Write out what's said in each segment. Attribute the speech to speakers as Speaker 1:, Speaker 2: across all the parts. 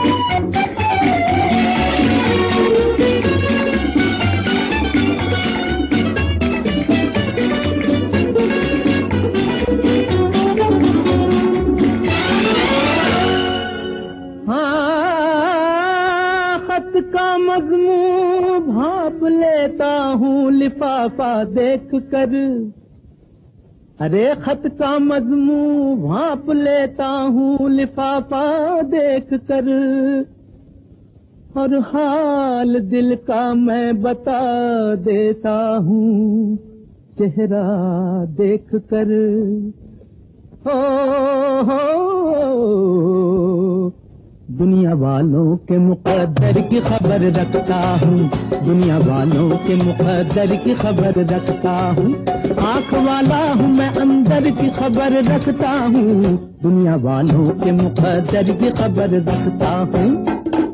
Speaker 1: का मजमून भाप लेता हूँ लिफाफा देख कर। अरे खत का मजमून भाप लेता हूँ लिफाफा देख कर, और हाल दिल का मैं बता देता हूँ चेहरा देख कर। हो दुनिया वालों के मुक़द्दर की खबर रखता हूँ, दुनिया वालों के मुक़द्दर की खबर रखता हूँ। आँख वाला हूँ मैं अंदर की खबर रखता हूँ, दुनिया वालों के मुक़द्दर की खबर रखता हूँ।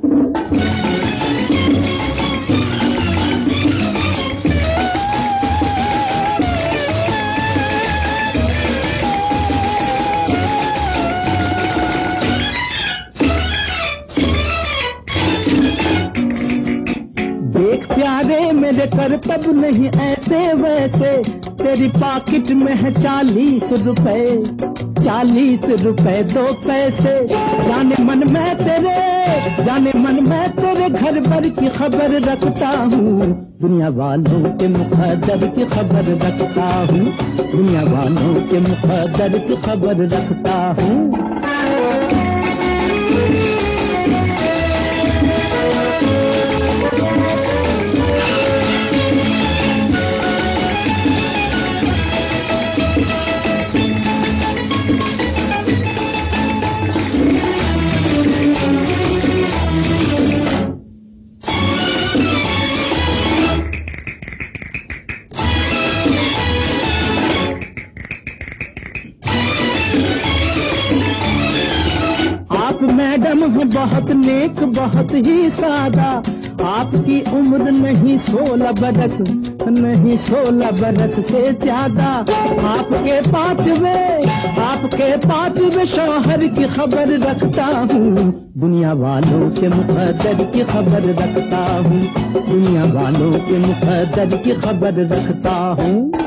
Speaker 1: प्यारे मेरे करतब नहीं ऐसे वैसे, तेरी पॉकेट में है 40 रुपए, 40 रुपए 2 पैसे। जाने मन मैं तेरे घर भर की खबर रखता हूँ, दुनिया वालों के मुक़द्दर की खबर रखता हूँ, दुनिया वालों के मुक़द्दर की खबर रखता हूँ। आप मैडम हैं बहुत नेक बहुत ही सादा, आपकी उम्र नहीं 16 बरस, नहीं 16 बरस से ज्यादा। आपके पांचवे शौहर की खबर रखता हूँ, दुनिया वालों के मुक़द्दर की खबर रखता हूँ, दुनिया वालों के मुक़द्दर की खबर रखता हूँ।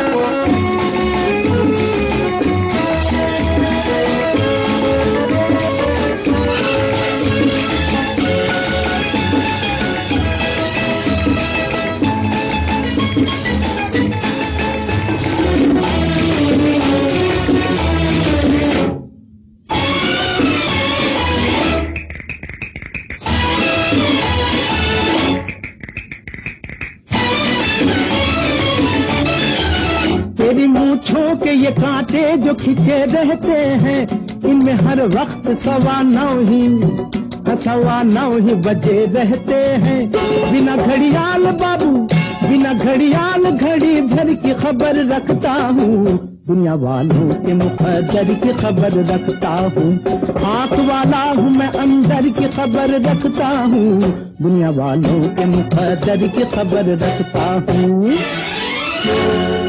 Speaker 1: तेरी मूंछों के ये कांटे जो खिंचे रहते हैं, इनमें हर वक्त 9:15 ही बजे रहते हैं। बिना घड़ियाल बाबू, बिना घड़ियाल घड़ी भर की खबर रखता हूँ, दुनिया वालों के मुक़द्दर की खबर रखता हूँ। आँख वाला हूँ मैं अंदर की खबर रखता हूँ, दुनिया वालों के मुक़द्दर की खबर रखता हूँ।